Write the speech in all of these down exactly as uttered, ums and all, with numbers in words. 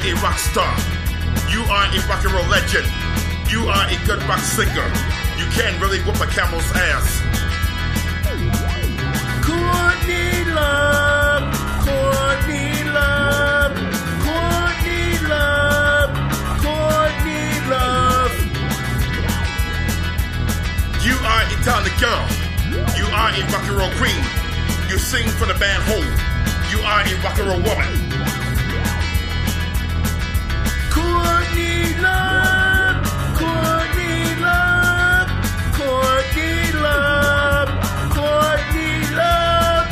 a rock star. You are a rock and roll legend. You are a good rock singer. You can really whoop a camel's ass. Courtney Love, Courtney Love, Courtney Love, Courtney Love. You are a talented girl. You are a rock and roll queen. You sing for the band Hole. You are a rock and roll woman. Courtney Love, Courtney Love, Courtney Love, Courtney Love.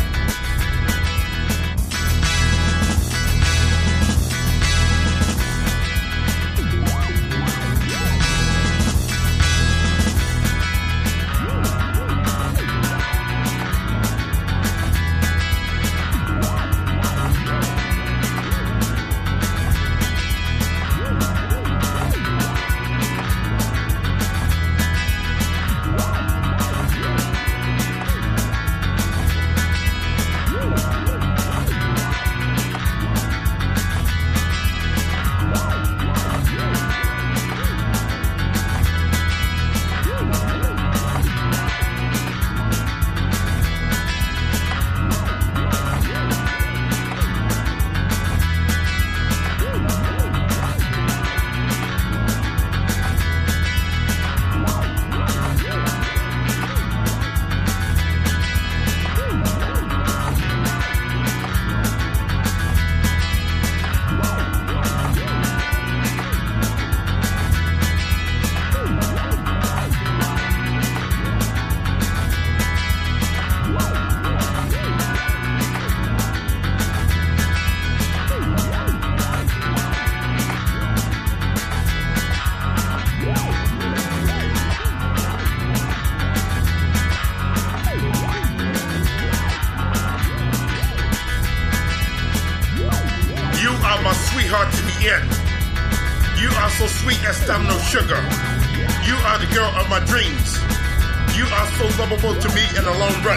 My sweetheart to the end. You are so sweet as no sugar. You are the girl of my dreams. You are so lovable to me in the long run.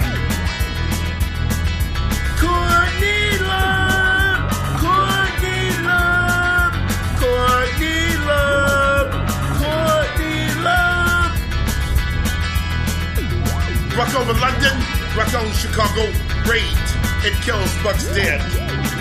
Courtney Love, Courtney Love, Courtney Love, Courtney Love. Rock over London, rock on Chicago, raid. It kills Bucks dead.